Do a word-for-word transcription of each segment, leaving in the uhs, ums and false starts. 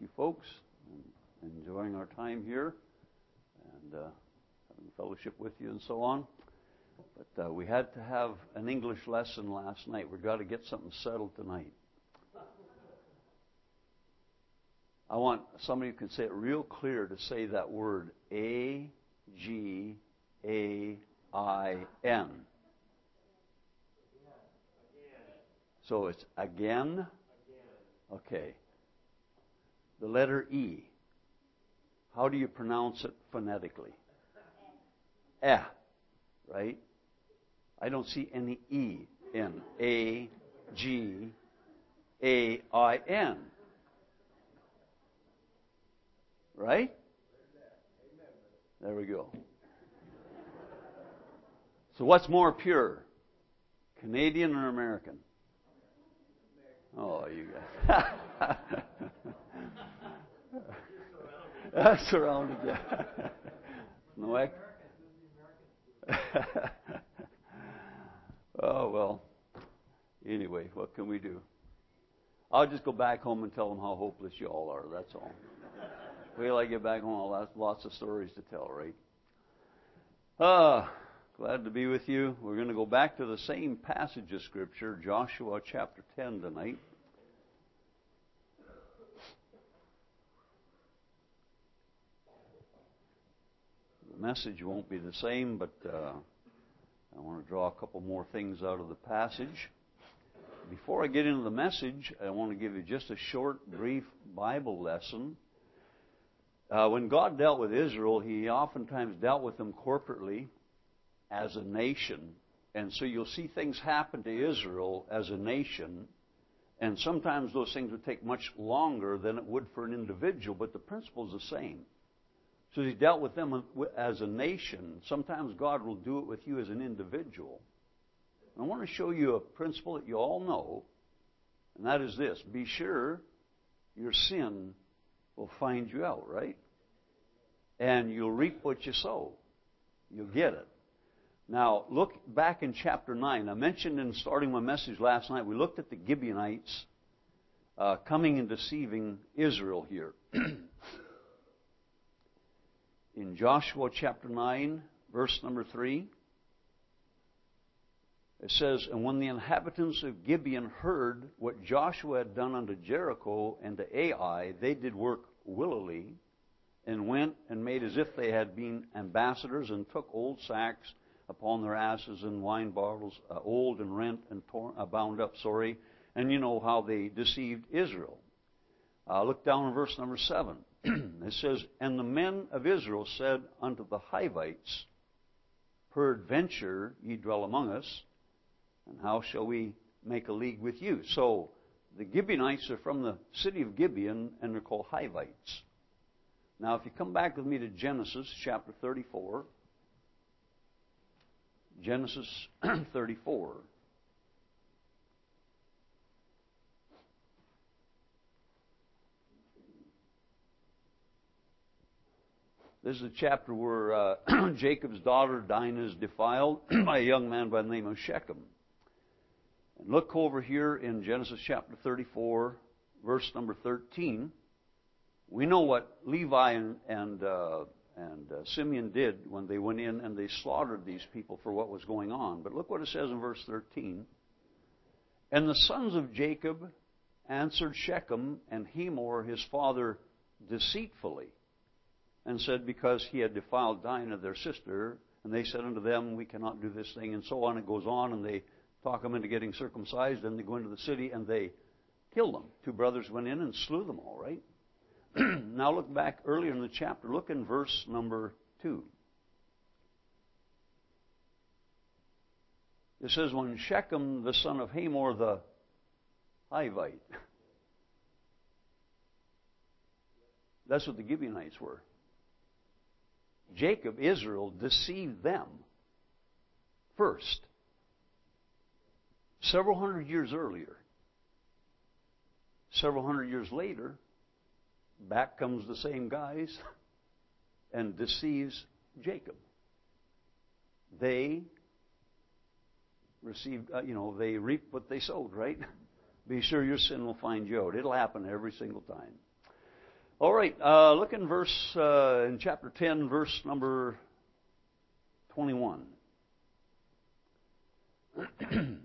you folks. And enjoying our time here and uh, having fellowship with you and so on. But uh, we had to have an English lesson last night. We've got to get something settled tonight. I want somebody who can say it real clear to say that word, A G A I N. So it's again. Okay. The letter E. How do you pronounce it phonetically? Eh. Right? I don't see any E in A G A I N. Right? There we go. So what's more pure? Canadian or American? Oh, you guys. That's surrounded, yeah. No, I... Oh, well. Anyway, what can we do? I'll just go back home and tell them how hopeless you all are, that's all. Wait till I get back home, I'll have lots of stories to tell, right? Ah, glad to be with you. We're going to go back to the same passage of Scripture, Joshua chapter ten tonight. The message won't be the same, but uh, I want to draw a couple more things out of the passage. Before I get into the message, I want to give you just a short, brief Bible lesson. Uh, when God dealt with Israel, He oftentimes dealt with them corporately as a nation. And so you'll see things happen to Israel as a nation, and sometimes those things would take much longer than it would for an individual, but the principle is the same. So He dealt with them as a nation. Sometimes God will do it with you as an individual. I want to show you a principle that you all know, and that is this. Be sure your sin will find you out, right? And you'll reap what you sow. You'll get it. Now, look back in chapter nine. I mentioned in starting my message last night, we looked at the Gibeonites uh, coming and deceiving Israel here. In Joshua chapter nine, verse number three, it says, "And when the inhabitants of Gibeon heard what Joshua had done unto Jericho and to Ai, they did work willily, and went and made as if they had been ambassadors, and took old sacks upon their asses and wine bottles, uh, old and rent and torn, uh, bound up, sorry. And you know how they deceived Israel." Uh, look down in verse number seven. It says, "And the men of Israel said unto the Hivites, Peradventure ye dwell among us, and how shall we make a league with you?" So the Gibeonites are from the city of Gibeon, and they're called Hivites. Now, if you come back with me to Genesis chapter thirty-four, Genesis thirty-four. This is a chapter where uh, Jacob's daughter Dinah is defiled by a young man by the name of Shechem. And look over here in Genesis chapter thirty-four, verse number thirteen. We know what Levi and and, uh, and uh, Simeon did when they went in and they slaughtered these people for what was going on. But look what it says in verse thirteen. "And the sons of Jacob answered Shechem and Hamor his father deceitfully, and said, because he had defiled Dinah their sister, and they said unto them, We cannot do this thing," and so on. It goes on, and they talk them into getting circumcised, and they go into the city, and they kill them. Two brothers went in and slew them all, right? Now look back earlier in the chapter. Look in verse number two. It says, "When Shechem, the son of Hamor the Hivite," that's what the Gibeonites were. Jacob, Israel, deceived them first. Several hundred years earlier. Several hundred years later, back comes the same guys and deceives Jacob. They received, uh, you know, they reap what they sowed, right? Be sure your sin will find you out. It'll happen every single time. All right, uh, look in verse, uh, in chapter ten, verse number twenty-one. It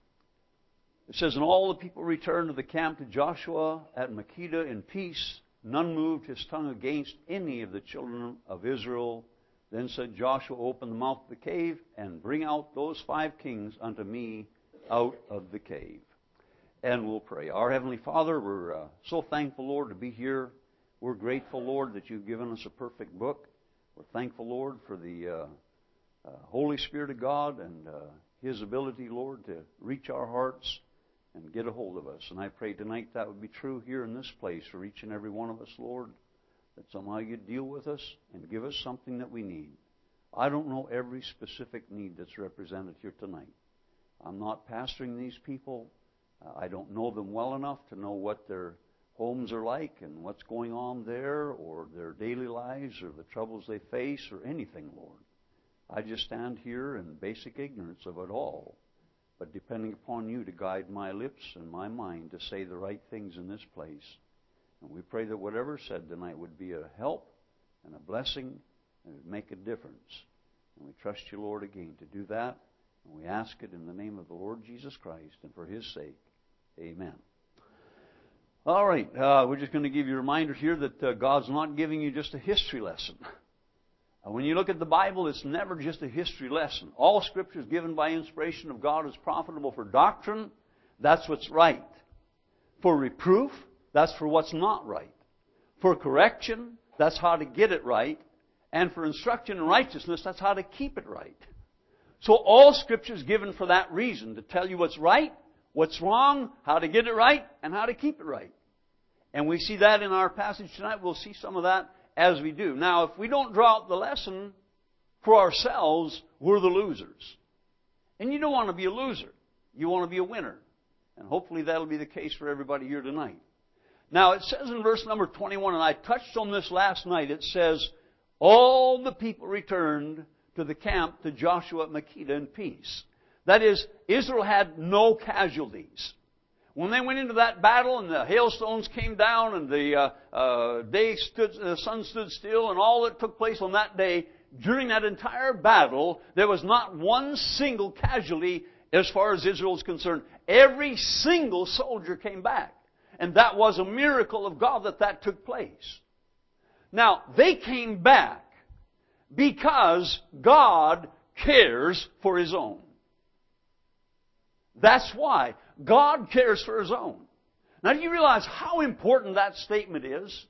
says, "And all the people returned to the camp to Joshua at Makkedah in peace. None moved his tongue against any of the children of Israel. Then said Joshua, Open the mouth of the cave, and bring out those five kings unto me out of the cave." And we'll pray. Our Heavenly Father, we're uh, so thankful, Lord, to be here. We're grateful, Lord, that you've given us a perfect book. We're thankful, Lord, for the uh, uh, Holy Spirit of God and uh, His ability, Lord, to reach our hearts and get a hold of us. And I pray tonight that would be true here in this place for each and every one of us, Lord, that somehow you'd deal with us and give us something that we need. I don't know every specific need that's represented here tonight. I'm not pastoring these people. Uh, I don't know them well enough to know what their homes are like and what's going on there or their daily lives or the troubles they face or anything, Lord. I just stand here in basic ignorance of it all, but depending upon you to guide my lips and my mind to say the right things in this place. And we pray that whatever said tonight would be a help and a blessing and would make a difference. And we trust you, Lord, again to do that. And we ask it in the name of the Lord Jesus Christ and for His sake. Amen. All right, uh, we're just going to give you a reminder here that uh, God's not giving you just a history lesson. Uh, when you look at the Bible, it's never just a history lesson. All Scripture is given by inspiration of God is profitable for doctrine. That's what's right. For reproof, that's for what's not right. For correction, that's how to get it right. And for instruction in righteousness, that's how to keep it right. So all Scripture is given for that reason, to tell you what's right, what's wrong, how to get it right, and how to keep it right. And we see that in our passage tonight. We'll see some of that as we do. Now, if we don't draw out the lesson for ourselves, we're the losers. And you don't want to be a loser. You want to be a winner. And hopefully that'll be the case for everybody here tonight. Now, it says in verse number twenty-one, and I touched on this last night, it says, all the people returned to the camp to Joshua at Makkedah in peace. That is, Israel had no casualties. When they went into that battle and the hailstones came down and the uh, uh, day stood, the sun stood still and all that took place on that day, during that entire battle, there was not one single casualty as far as Israel is concerned. Every single soldier came back. And that was a miracle of God that that took place. Now, they came back because God cares for His own. That's why. God cares for His own. Now, do you realize how important that statement is?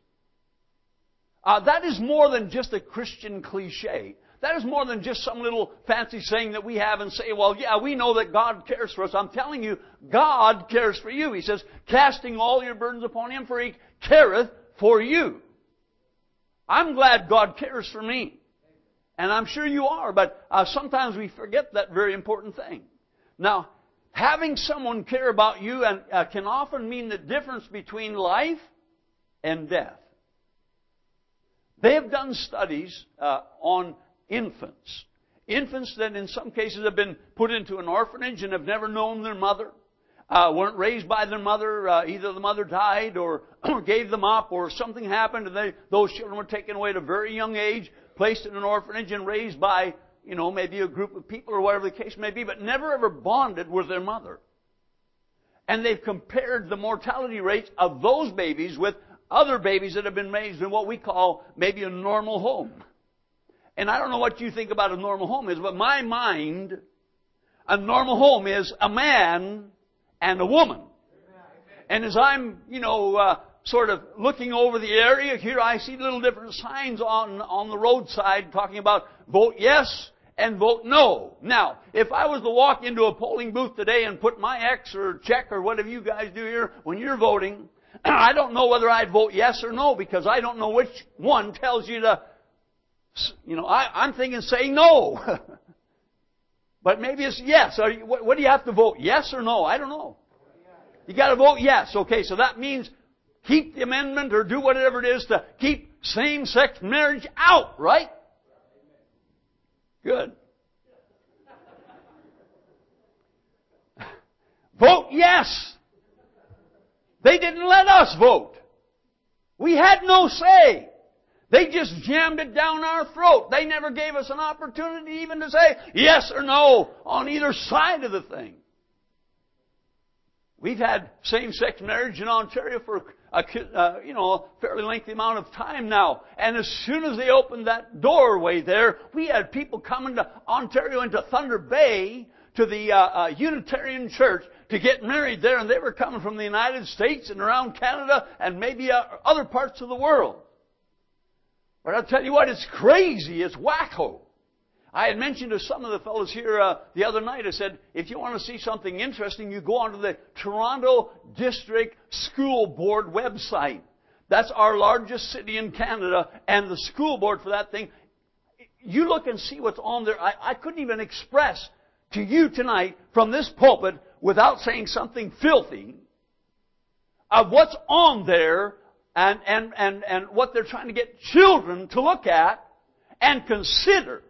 Uh, that is more than just a Christian cliche. That is more than just some little fancy saying that we have and say, well, yeah, we know that God cares for us. I'm telling you, God cares for you. He says, casting all your burdens upon Him, for He careth for you. I'm glad God cares for me. And I'm sure you are, but uh, sometimes we forget that very important thing. Now, having someone care about you and, uh, can often mean the difference between life and death. They have done studies uh, on infants. Infants that in some cases have been put into an orphanage and have never known their mother. Uh, weren't raised by their mother. Uh, either the mother died or gave them up or something happened and they, those children were taken away at a very young age, placed in an orphanage and raised by, you know, maybe a group of people or whatever the case may be, but never ever bonded with their mother. And they've compared the mortality rates of those babies with other babies that have been raised in what we call maybe a normal home. And I don't know what you think about a normal home is, but my mind, a normal home is a man and a woman. And as I'm, you know, uh, sort of looking over the area, here I see little different signs on, on the roadside talking about vote yes and vote no. Now, if I was to walk into a polling booth today and put my X or check or whatever you guys do here when you're voting, I don't know whether I'd vote yes or no because I don't know which one tells you to, you know, I, I'm thinking say no. But maybe it's yes. Are you, what, what do you have to vote? Yes or no? I don't know. You got to vote yes. Okay, so that means keep the amendment or do whatever it is to keep same-sex marriage out, right? Good. Vote yes. They didn't let us vote. We had no say. They just jammed it down our throat. They never gave us an opportunity even to say yes or no on either side of the thing. We've had same-sex marriage in Ontario for a uh, you know, a fairly lengthy amount of time now. And as soon as they opened that doorway there, we had people coming to Ontario into Thunder Bay to the uh, uh, Unitarian Church to get married there, and they were coming from the United States and around Canada and maybe uh, other parts of the world. But I'll tell you what, it's crazy. It's wacko. I had mentioned to some of the fellows here uh, the other night, I said, if you want to see something interesting, you go onto the Toronto District School Board website. That's our largest city in Canada, and the school board for that thing. You look and see what's on there. I, I couldn't even express to you tonight from this pulpit without saying something filthy of what's on there and, and, and, and what they're trying to get children to look at and consider.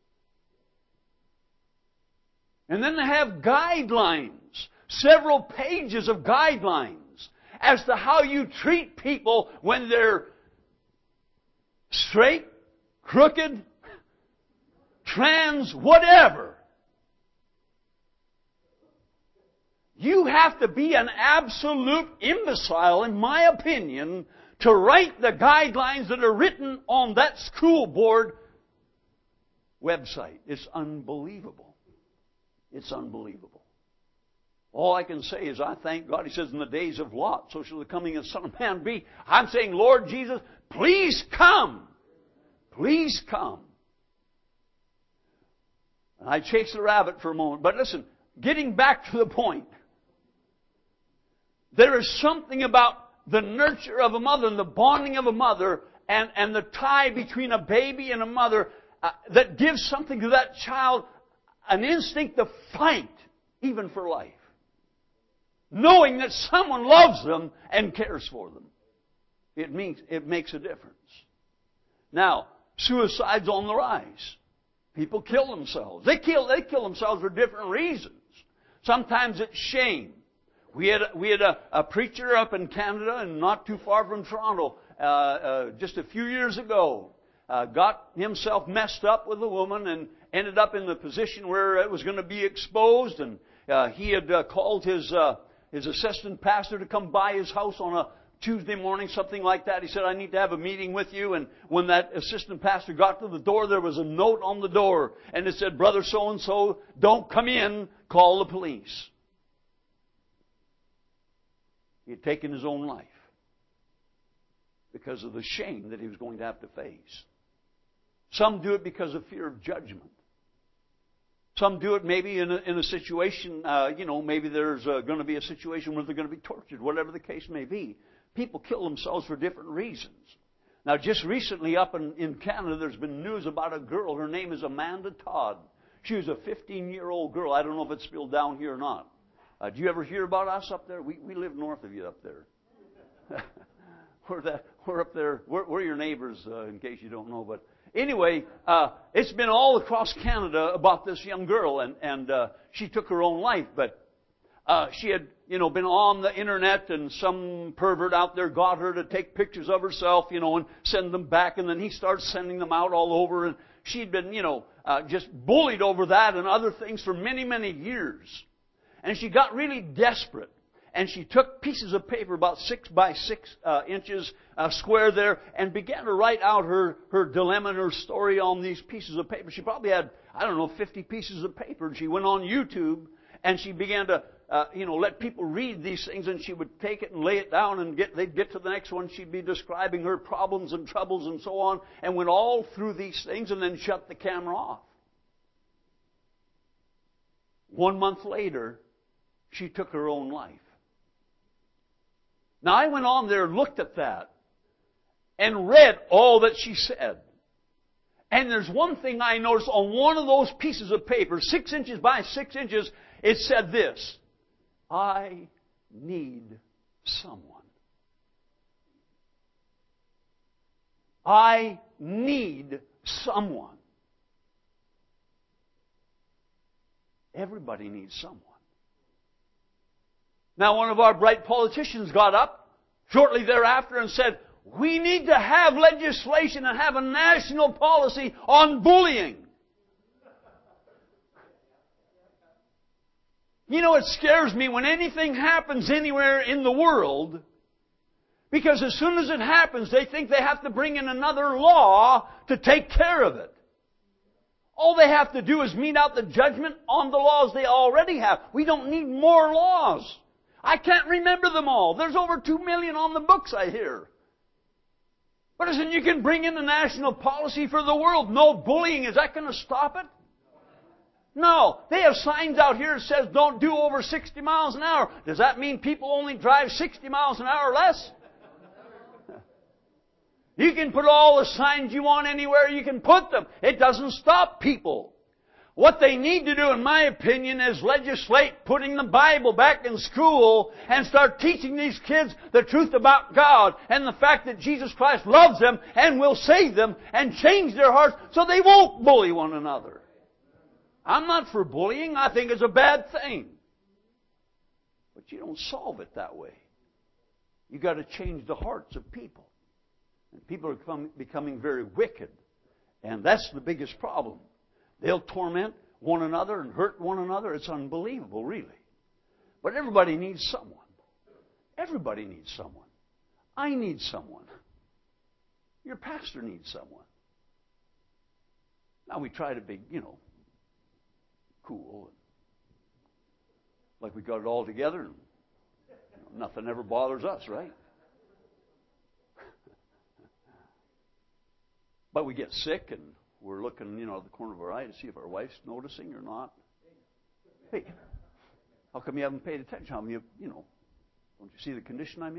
And then they have guidelines, several pages of guidelines as to how you treat people when they're straight, crooked, trans, whatever. You have to be an absolute imbecile, in my opinion, to write the guidelines that are written on that school board website. It's unbelievable. It's unbelievable. All I can say is I thank God. He says, in the days of Lot, so shall the coming of the Son of Man be. I'm saying, Lord Jesus, please come. Please come. And I chased the rabbit for a moment. But listen, getting back to the point. There is something about the nurture of a mother and the bonding of a mother and, and the tie between a baby and a mother uh, that gives something to that child, an instinct to fight, even for life. Knowing that someone loves them and cares for them. It means, it makes a difference. Now, suicide's on the rise. People kill themselves. They kill, they kill themselves for different reasons. Sometimes it's shame. We had, we had a, a preacher up in Canada and not too far from Toronto uh, uh, just a few years ago. Uh, got himself messed up with a woman and ended up in the position where it was going to be exposed. And uh, he had uh, called his uh, his assistant pastor to come by his house on a Tuesday morning, something like that. He said, I need to have a meeting with you. And when that assistant pastor got to the door, there was a note on the door. And it said, Brother so-and-so, don't come in, call the police. He had taken his own life because of the shame that he was going to have to face. Some do it because of fear of judgment. Some do it maybe in a, in a situation, uh, you know, maybe there's uh, going to be a situation where they're going to be tortured, whatever the case may be. People kill themselves for different reasons. Now, just recently up in, in Canada, there's been news about a girl. Her name is Amanda Todd. She was a fifteen-year-old girl. I don't know if it's still down here or not. Uh, do you ever hear about us up there? We we live north of you up there. we're, that, we're up there. We're, we're your neighbors, uh, in case you don't know. But anyway, uh, it's been all across Canada about this young girl, and and uh, she took her own life. But uh, she had, you know, been on the internet, and some pervert out there got her to take pictures of herself, you know, and send them back, and then he started sending them out all over, and she'd been, you know, uh, just bullied over that and other things for many, many years. And she got really desperate. And she took pieces of paper about six by six uh, inches uh, square there and began to write out her, her dilemma and her story on these pieces of paper. She probably had, I don't know, fifty pieces of paper. And she went on YouTube and she began to, uh, you know, let people read these things. And she would take it and lay it down and get, they'd get to the next one. She'd be describing her problems and troubles and so on. And went all through these things and then shut the camera off. One month later, she took her own life. Now, I went on there and looked at that and read all that she said. And there's one thing I noticed on one of those pieces of paper, six inches by six inches, it said this: I need someone. I need someone. Everybody needs someone. Now, one of our bright politicians got up shortly thereafter and said, We need to have legislation and have a national policy on bullying. You know, it scares me when anything happens anywhere in the world, because as soon as it happens, they think they have to bring in another law to take care of it. All they have to do is mete out the judgment on the laws they already have. We don't need more laws. I can't remember them all. There's over two million on the books, I hear. But listen, you can bring in a national policy for the world. No bullying. Is that going to stop it? No. They have signs out here that says don't do over sixty miles an hour. Does that mean people only drive sixty miles an hour or less? You can put all the signs you want anywhere you can put them. It doesn't stop people. What they need to do, in my opinion, is legislate putting the Bible back in school and start teaching these kids the truth about God and the fact that Jesus Christ loves them and will save them and change their hearts so they won't bully one another. I'm not for bullying. I think it's a bad thing. But you don't solve it that way. You've got to change the hearts of people. And people are becoming, becoming very wicked. And that's the biggest problem. They'll torment one another and hurt one another. It's unbelievable, really. But everybody needs someone. Everybody needs someone. I need someone. Your pastor needs someone. Now we try to be, you know, cool. Like we got it all together. And, you know, nothing ever bothers us, right? But we get sick and we're looking, you know, at the corner of our eye to see if our wife's noticing or not. Hey, how come you haven't paid attention? How come you, you know, don't you see the condition I'm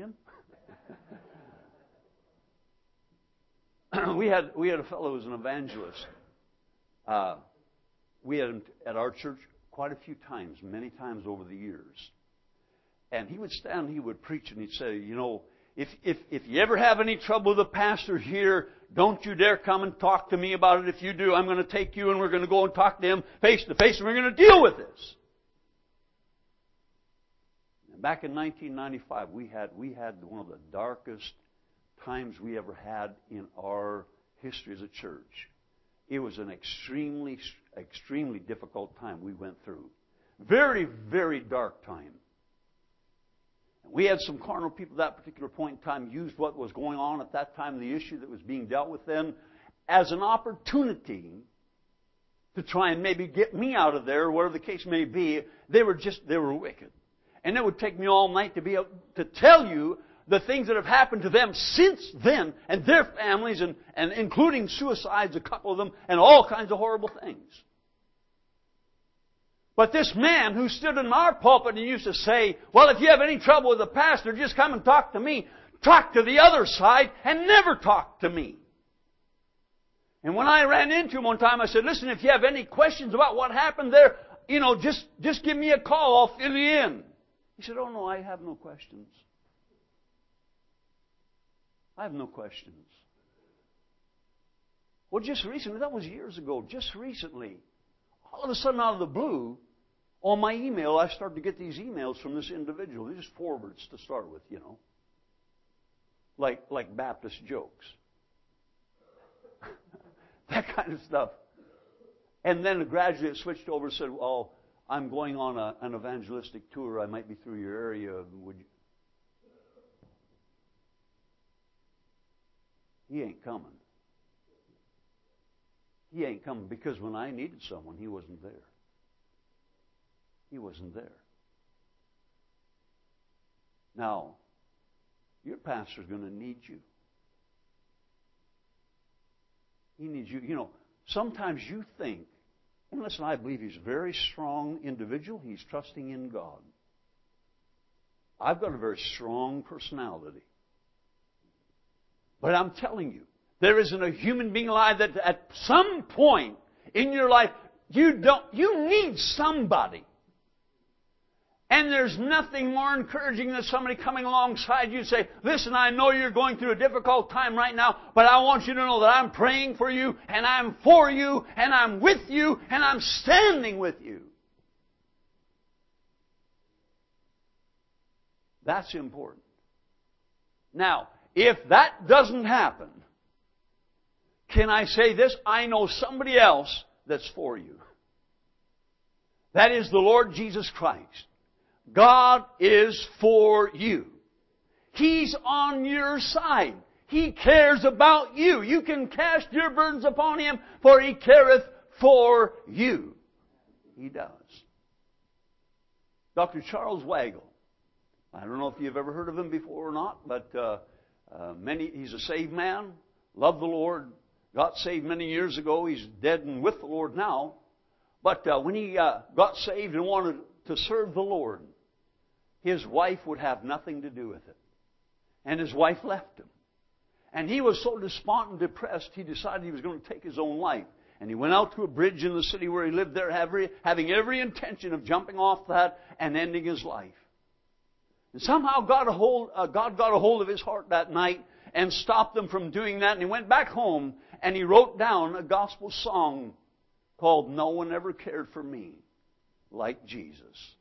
in? we had we had a fellow who was an evangelist. Uh, we had him at our church quite a few times, many times over the years. And he would stand, he would preach, and he'd say, you know, if if if you ever have any trouble with a pastor here, don't you dare come and talk to me about it. If you do, I'm going to take you and we're going to go and talk to him face to face and we're going to deal with this. And back in nineteen ninety-five, we had we had one of the darkest times we ever had in our history as a church. It was an extremely, extremely difficult time we went through. Very, very dark time. We had some carnal people at that particular point in time used what was going on at that time, the issue that was being dealt with then, as an opportunity to try and maybe get me out of there, or whatever the case may be. They were just, they were wicked. And it would take me all night to be able to tell you the things that have happened to them since then, and their families, and, and including suicides, a couple of them, and all kinds of horrible things. But this man who stood in our pulpit and used to say, well, if you have any trouble with the pastor, just come and talk to me. Talk to the other side and never talk to me. And when I ran into him one time, I said, listen, if you have any questions about what happened there, you know, just, just give me a call. I'll fill you in. He said, oh, no, I have no questions. I have no questions. Well, just recently, that was years ago, just recently, all of a sudden out of the blue, on my email, I started to get these emails from this individual. They're just forwards to start with, you know. Like, like Baptist jokes. That kind of stuff. And then gradually it switched over and said, well, I'm going on a, an evangelistic tour. I might be through your area. Would you? He ain't coming. He ain't coming because when I needed someone, he wasn't there. He wasn't there. Now, your pastor's going to need you. He needs you. You know, sometimes you think, and listen, I believe he's a very strong individual. He's trusting in God. I've got a very strong personality. But I'm telling you, there isn't a human being alive that at some point in your life, you don't, you need somebody. And there's nothing more encouraging than somebody coming alongside you and say, listen, I know you're going through a difficult time right now, but I want you to know that I'm praying for you, and I'm for you, and I'm with you, and I'm standing with you. That's important. Now, if that doesn't happen, can I say this? I know somebody else that's for you. That is the Lord Jesus Christ. God is for you. He's on your side. He cares about you. You can cast your burdens upon Him, for He careth for you. He does. Doctor Charles Wagle. I don't know if you've ever heard of him before or not, but uh, uh, many. He's a saved man, loved the Lord, got saved many years ago. He's dead and with the Lord now. But uh, when he uh, got saved and wanted to serve the Lord, his wife would have nothing to do with it. And his wife left him. And he was so despondent and depressed, he decided he was going to take his own life. And he went out to a bridge in the city where he lived there, having every intention of jumping off that and ending his life. And somehow God, a hold, uh, God got a hold of his heart that night and stopped him from doing that. And he went back home and he wrote down a gospel song called "No One Ever Cared for Me Like Jesus."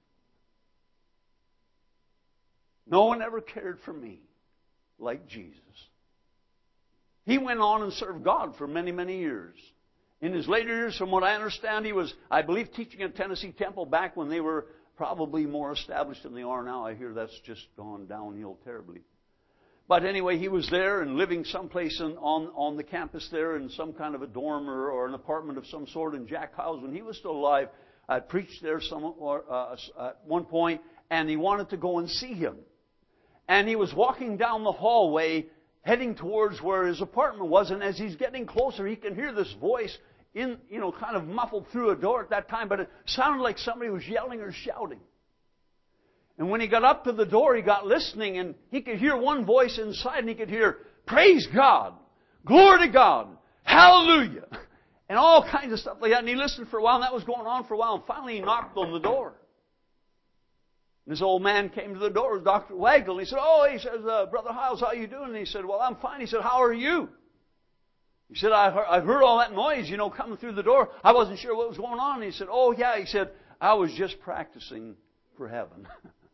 No one ever cared for me like Jesus. He went on and served God for many, many years. In his later years, from what I understand, he was, I believe, teaching at Tennessee Temple back when they were probably more established than they are now. I hear that's just gone downhill terribly. But anyway, he was there and living someplace in, on, on the campus there in some kind of a dorm or, or an apartment of some sort. And Jack Howes, when he was still alive, I preached there some, or, uh, at one point, and he wanted to go and see him. And he was walking down the hallway, heading towards where his apartment was. And as he's getting closer, he can hear this voice in, you know, kind of muffled through a door at that time. But it sounded like somebody was yelling or shouting. And when he got up to the door, he got listening, and he could hear one voice inside, and he could hear, "Praise God! Glory to God! Hallelujah!" And all kinds of stuff like that. And he listened for a while, and that was going on for a while. And finally, he knocked on the door. And this old man came to the door. It was Doctor Wagle. And he said, "Oh," he says, uh, "Brother Hiles, how are you doing?" And he said, "Well, I'm fine." He said, "How are you?" He said, I heard, I've heard all that noise, you know, coming through the door. I wasn't sure what was going on." And he said, "Oh, yeah." He said, "I was just practicing for heaven."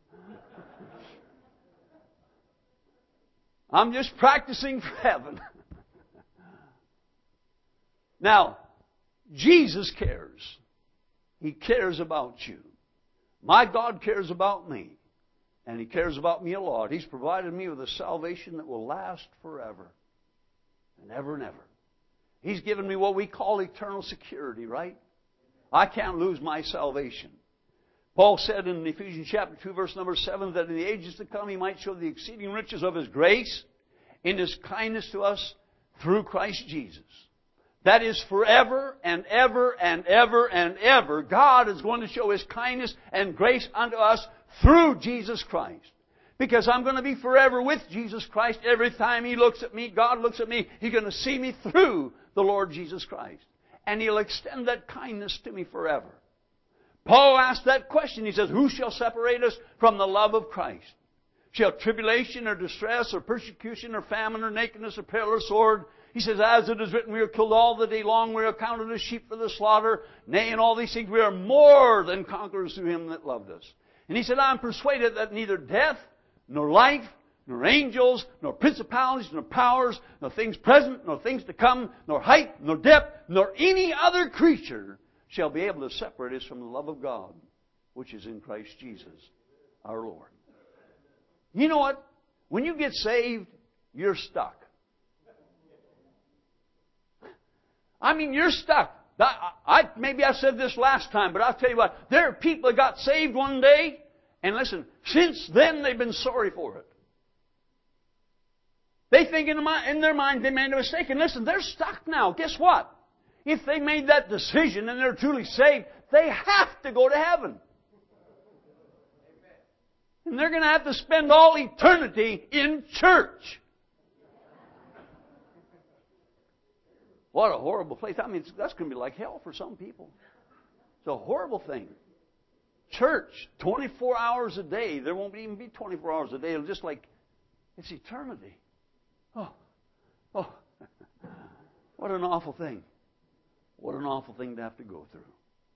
I'm just practicing for heaven. Now, Jesus cares. He cares about you. My God cares about me. And He cares about me a lot. He's provided me with a salvation that will last forever. And ever and ever. He's given me what we call eternal security, right? I can't lose my salvation. Paul said in Ephesians chapter two, verse number seven, that in the ages to come He might show the exceeding riches of His grace in His kindness to us through Christ Jesus. That is forever and ever and ever and ever. God is going to show His kindness and grace unto us through Jesus Christ. Because I'm going to be forever with Jesus Christ. Every time He looks at me, God looks at me, He's going to see me through the Lord Jesus Christ. And He'll extend that kindness to me forever. Paul asked that question. He says, "Who shall separate us from the love of Christ? Shall tribulation or distress or persecution or famine or nakedness or peril or sword?" He says, "As it is written, we are killed all the day long. We are counted as sheep for the slaughter. Nay, in all these things we are more than conquerors through Him that loved us." And he said, "I am persuaded that neither death, nor life, nor angels, nor principalities, nor powers, nor things present, nor things to come, nor height, nor depth, nor any other creature shall be able to separate us from the love of God, which is in Christ Jesus, our Lord." You know what? When you get saved, you're stuck. I mean, you're stuck. I, I, maybe I said this last time, but I'll tell you what. There are people that got saved one day, and listen, since then they've been sorry for it. They think in, the, in their mind they made a mistake. And listen, they're stuck now. Guess what? If they made that decision and they're truly saved, they have to go to heaven. And they're going to have to spend all eternity in church. What a horrible place. I mean, that's going to be like hell for some people. It's a horrible thing. Church, twenty-four hours a day. There won't even be twenty-four hours a day. It'll just like, it's eternity. Oh, oh. What an awful thing. What an awful thing to have to go through.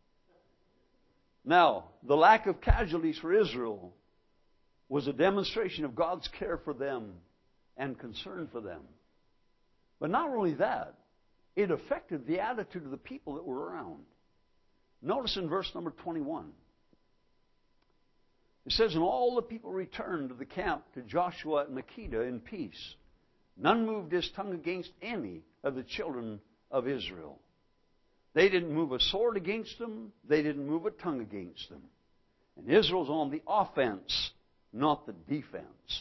Now, the lack of casualties for Israel was a demonstration of God's care for them and concern for them. But not only that, it affected the attitude of the people that were around. Notice in verse number twenty-one. It says, and all the people returned to the camp to Joshua at Makkedah in peace. None moved his tongue against any of the children of Israel. They didn't move a sword against them. They didn't move a tongue against them. And Israel's on the offense, not the defense.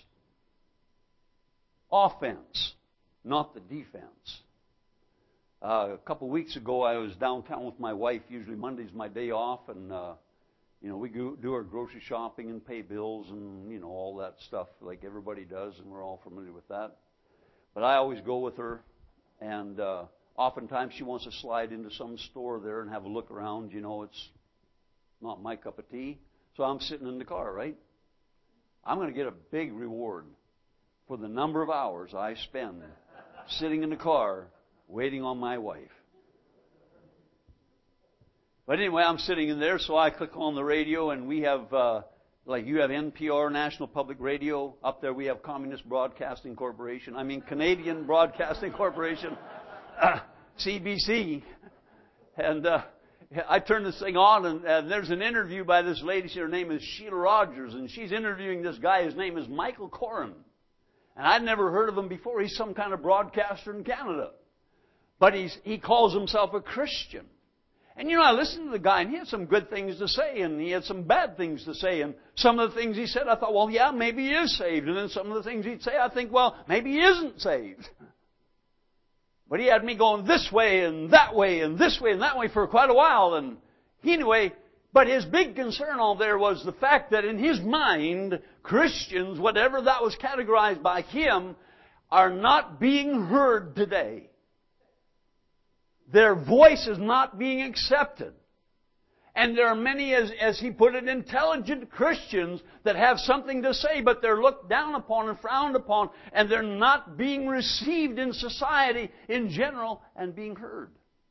Offense, not the defense. Uh, a couple of weeks ago, I was downtown with my wife. Usually Monday's my day off, and uh, you know we go, do our grocery shopping and pay bills and you know all that stuff like everybody does, and we're all familiar with that. But I always go with her, and uh, oftentimes she wants to slide into some store there and have a look around. You know, it's not my cup of tea, so I'm sitting in the car, right? I'm going to get a big reward for the number of hours I spend sitting in the car waiting on my wife. But anyway, I'm sitting in there, so I click on the radio, and we have, uh, like you have N P R, National Public Radio. Up there we have Communist Broadcasting Corporation. I mean, Canadian Broadcasting Corporation. Uh, C B C. And uh, I turn this thing on, and, and there's an interview by this lady. Her name is Sheila Rogers, and she's interviewing this guy. His name is Michael Coren. And I'd never heard of him before. He's some kind of broadcaster in Canada. But he's, he calls himself a Christian. And you know, I listened to the guy, and he had some good things to say, and he had some bad things to say. And some of the things he said, I thought, well, yeah, maybe he is saved. And then some of the things he'd say, I think, well, maybe he isn't saved. But he had me going this way and that way and this way and that way for quite a while. And anyway, but his big concern all there was the fact that in his mind, Christians, whatever that was categorized by him, are not being heard today. Their voice is not being accepted. And there are many, as, as he put it, intelligent Christians that have something to say, but they're looked down upon and frowned upon, and they're not being received in society in general and being heard.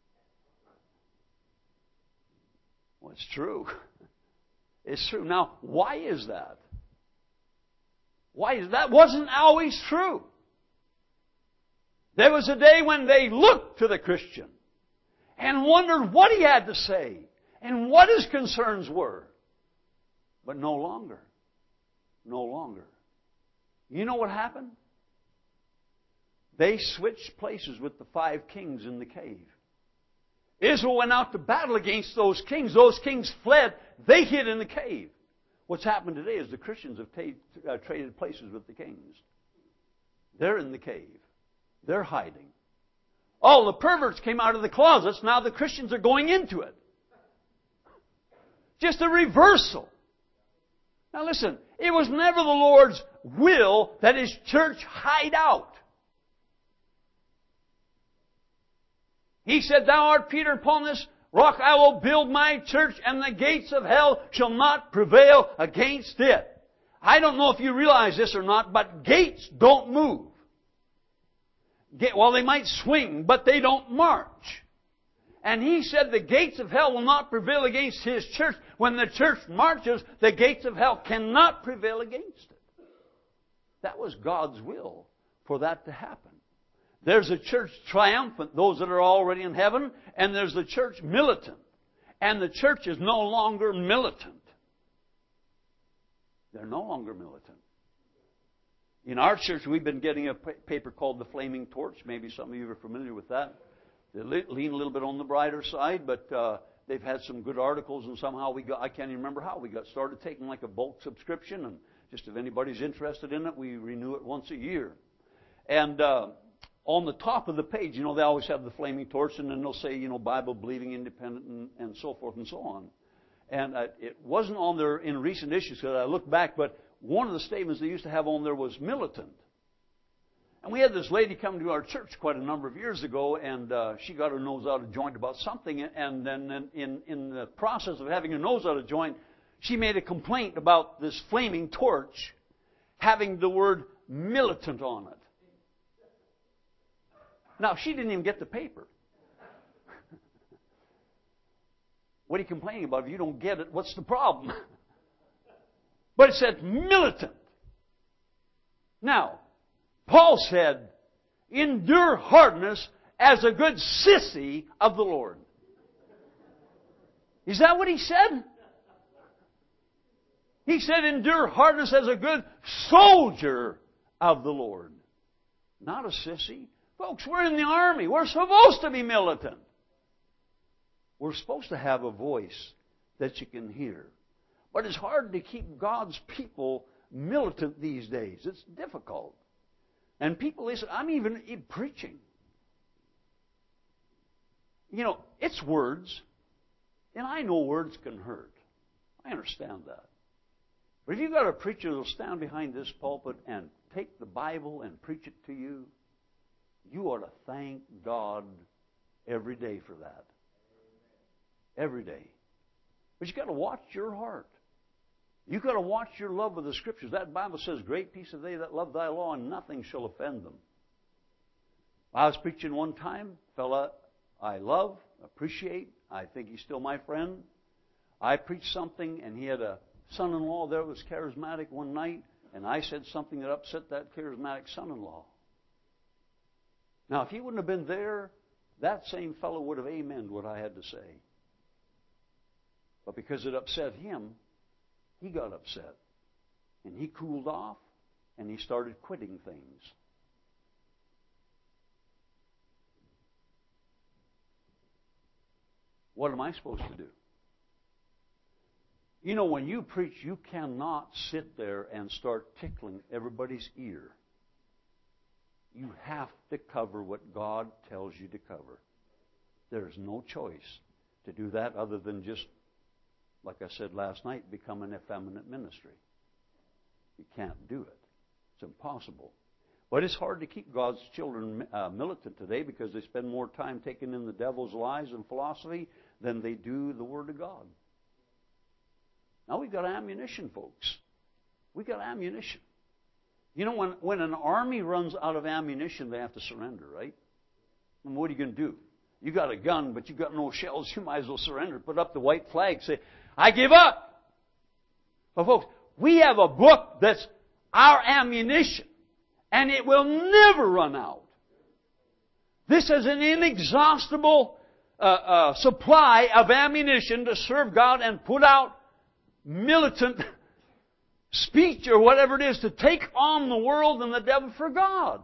Well, it's true. It's true. Now, why is that? Why is that? Wasn't always true. There was a day when they looked to the Christian and wondered what he had to say and what his concerns were. But no longer. No longer. You know what happened? They switched places with the five kings in the cave. Israel went out to battle against those kings. Those kings fled. They hid in the cave. What's happened today is the Christians have t- uh, traded places with the kings. They're in the cave. They're hiding. All the perverts came out of the closets. Now the Christians are going into it. Just a reversal. Now listen, it was never the Lord's will that His church hide out. He said, Thou art Peter, upon this rock I will build my church, and the gates of hell shall not prevail against it. I don't know if you realize this or not, but gates don't move. Well, they might swing, but they don't march. And He said the gates of hell will not prevail against His church. When the church marches, the gates of hell cannot prevail against it. That was God's will for that to happen. There's a church triumphant, those that are already in heaven, and there's the church militant. And the church is no longer militant. They're no longer militant. In our church, we've been getting a paper called The Flaming Torch. Maybe some of you are familiar with that. They lean a little bit on the brighter side, but uh, they've had some good articles, and somehow we got, I can't even remember how we got started taking like a bulk subscription, and just if anybody's interested in it, we renew it once a year. And uh, on the top of the page, you know, they always have the Flaming Torch, and then they'll say, you know, Bible-believing, independent, and, and so forth and so on. And uh, it wasn't on there in recent issues, because I looked back, but one of the statements they used to have on there was militant. And we had this lady come to our church quite a number of years ago, and uh, she got her nose out of joint about something, and then in, in the process of having her nose out of joint, she made a complaint about this Flaming Torch having the word militant on it. Now, she didn't even get the paper. What are you complaining about? If you don't get it, what's the problem? But it said militant. Now, Paul said, endure hardness as a good sissy of the Lord. Is that what he said? He said, endure hardness as a good soldier of the Lord. Not a sissy. Folks, we're in the army. We're supposed to be militant. We're supposed to have a voice that you can hear. But it's hard to keep God's people militant these days. It's difficult. And people listen. I'm even preaching. You know, it's words. And I know words can hurt. I understand that. But if you've got a preacher that'll stand behind this pulpit and take the Bible and preach it to you, you ought to thank God every day for that. Every day. But you've got to watch your heart. You've got to watch your love of the Scriptures. That Bible says, great peace are they that love thy law, and nothing shall offend them. I was preaching one time, a fella I love, appreciate, I think he's still my friend. I preached something, and he had a son-in-law there who was charismatic one night, and I said something that upset that charismatic son-in-law. Now, if he wouldn't have been there, that same fellow would have amened what I had to say. But because it upset him, he got upset. And he cooled off, and he started quitting things. What am I supposed to do? You know, when you preach, you cannot sit there and start tickling everybody's ear. You have to cover what God tells you to cover. There's no choice to do that other than just, like I said last night, become an effeminate ministry. You can't do it. It's impossible. But it's hard to keep God's children uh, militant today because they spend more time taking in the devil's lies and philosophy than they do the Word of God. Now we've got ammunition, folks. We've got ammunition. You know, when, when an army runs out of ammunition, they have to surrender, right? And what are you going to do? You got a gun, but you got no shells. You might as well surrender. Put up the white flag. Say, I give up. But folks, we have a book that's our ammunition, and it will never run out. This is an inexhaustible uh, uh, supply of ammunition to serve God and put out militant speech or whatever it is to take on the world and the devil for God.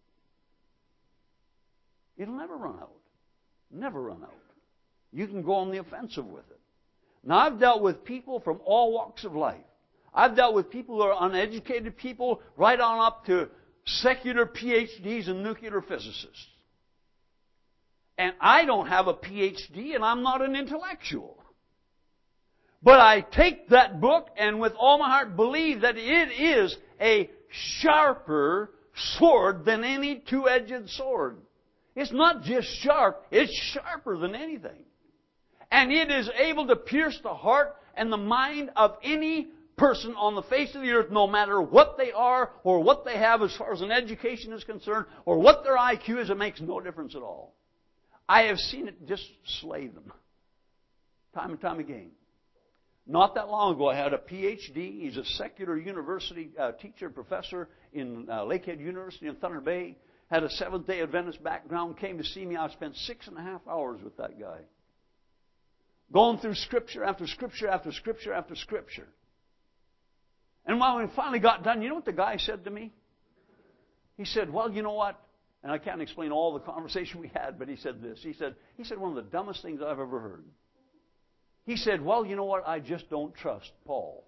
It'll never run out. Never run out. You can go on the offensive with it. Now, I've dealt with people from all walks of life. I've dealt with people who are uneducated people right on up to secular P H Ds and nuclear physicists. And I don't have a P H D and I'm not an intellectual. But I take that book and with all my heart believe that it is a sharper sword than any two-edged sword. It's not just sharp, it's sharper than anything. And it is able to pierce the heart and the mind of any person on the face of the earth, no matter what they are or what they have as far as an education is concerned or what their I Q is. It makes no difference at all. I have seen it just slay them time and time again. Not that long ago, I had a P H D. He's a secular university uh, teacher, professor in uh, Lakehead University in Thunder Bay. Had a Seventh-day Adventist background. Came to see me. I spent six and a half hours with that guy. Going through Scripture after Scripture after Scripture after Scripture. And when we finally got done, you know what the guy said to me? He said, well, you know what? And I can't explain all the conversation we had, but he said this. He said, he said one of the dumbest things I've ever heard. He said, well, you know what? I just don't trust Paul.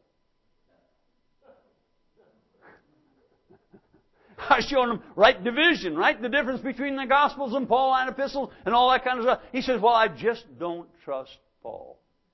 I showed him right division, right? The difference between the Gospels and Pauline epistles and all that kind of stuff. He says, well, I just don't trust Paul.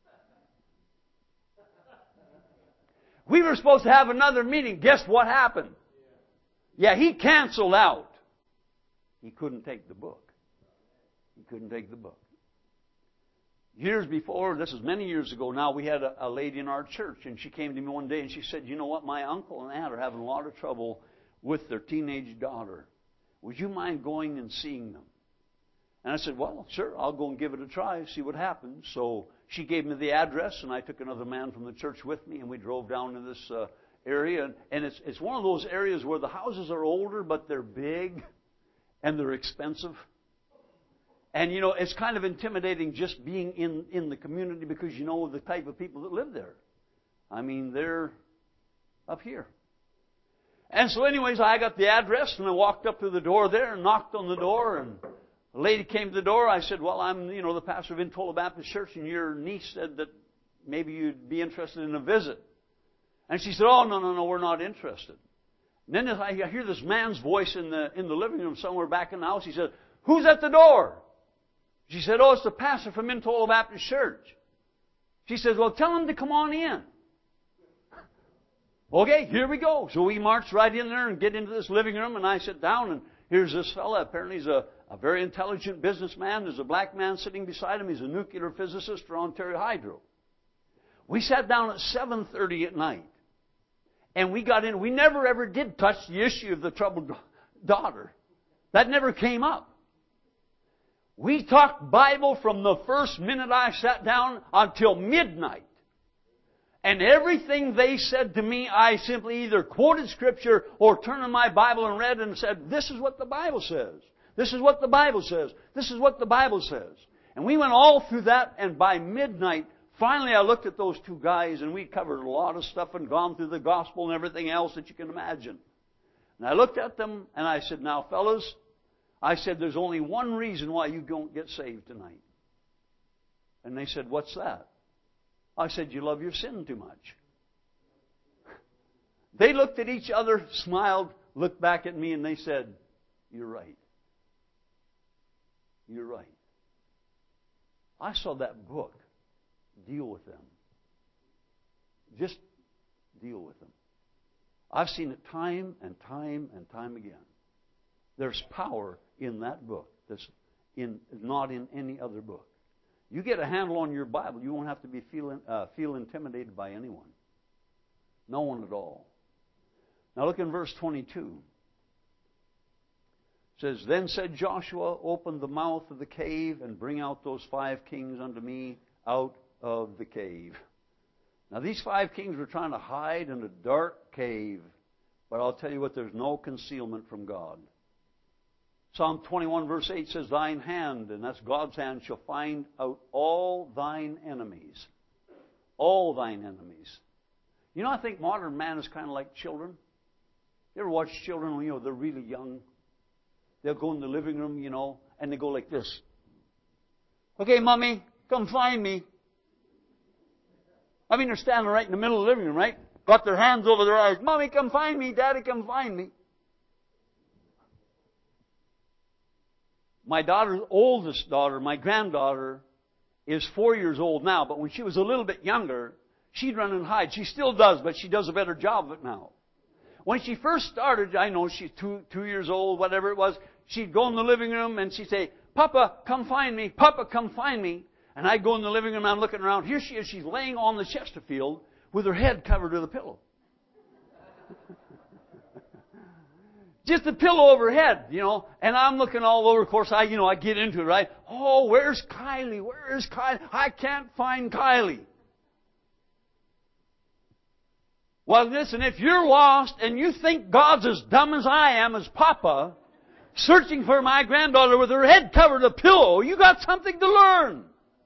We were supposed to have another meeting. Guess what happened? Yeah, he canceled out. He couldn't take the book. He couldn't take the book. Years before, this is many years ago now, we had a, a lady in our church, and she came to me one day and she said, you know what, my uncle and aunt are having a lot of trouble with their teenage daughter. Would you mind going and seeing them? And I said, well, sure, I'll go and give it a try, see what happens. So she gave me the address, and I took another man from the church with me, and we drove down to this uh, area, and, and it's it's one of those areas where the houses are older, but they're big, and they're expensive. And, you know, it's kind of intimidating just being in, in the community because you know the type of people that live there. I mean, they're up here. And so anyways, I got the address and I walked up to the door there and knocked on the door, and a lady came to the door. I said, well, I'm, you know, the pastor of Intola Baptist Church, and your niece said that maybe you'd be interested in a visit. And she said, oh, no, no, no, we're not interested. And then I hear this man's voice in the in the living room somewhere back in the house. He said, who's at the door? She said, oh, it's the pastor from Intola Baptist Church. She says, well, tell him to come on in. Okay, here we go. So we marched right in there and get into this living room, and I sit down, and here's this fella. Apparently he's a, a very intelligent businessman. There's a black man sitting beside him. He's a nuclear physicist for Ontario Hydro. We sat down at seven thirty at night, and we got in. We never ever did touch the issue of the troubled daughter. That never came up. We talked Bible from the first minute I sat down until midnight. And everything they said to me, I simply either quoted Scripture or turned in my Bible and read and said, this is what the Bible says. This is what the Bible says. This is what the Bible says. And we went all through that, and by midnight, finally I looked at those two guys, and we covered a lot of stuff and gone through the gospel and everything else that you can imagine. And I looked at them, and I said, now, fellas, I said, there's only one reason why you don't get saved tonight. And they said, what's that? I said, you love your sin too much. They looked at each other, smiled, looked back at me, and they said, you're right. You're right. I saw that book deal with them. Just deal with them. I've seen it time and time and time again. There's power in that book that's in, not in any other book. You get a handle on your Bible, you won't have to be feeling, uh, feel intimidated by anyone. No one at all. Now look in verse twenty-two. It says, then said Joshua, open the mouth of the cave and bring out those five kings unto me out of the cave. Now these five kings were trying to hide in a dark cave, but I'll tell you what, there's no concealment from God. Psalm twenty-one verse eight says, thine hand, and that's God's hand, shall find out all thine enemies. All thine enemies. You know, I think modern man is kind of like children. You ever watch children when, you know, they're really young? They'll go in the living room, you know, and they go like this. Okay, Mommy, come find me. I mean, they're standing right in the middle of the living room, right? Got their hands over their eyes. Mommy, come find me. Daddy, come find me. My daughter's oldest daughter, my granddaughter, is four years old now. But when she was a little bit younger, she'd run and hide. She still does, but she does a better job of it now. When she first started, I know she's two, two years old, whatever it was, she'd go in the living room and she'd say, Papa, come find me. Papa, come find me. And I'd go in the living room and I'm looking around. Here she is. She's laying on the Chesterfield with her head covered with a pillow. Just a pillow over her head, you know. And I'm looking all over. Of course, I, you know, I get into it, right? Oh, where's Kylie? Where's Kylie? I can't find Kylie. Well, listen, if you're lost and you think God's as dumb as I am, as Papa, searching for my granddaughter with her head covered with a pillow, you got something to learn.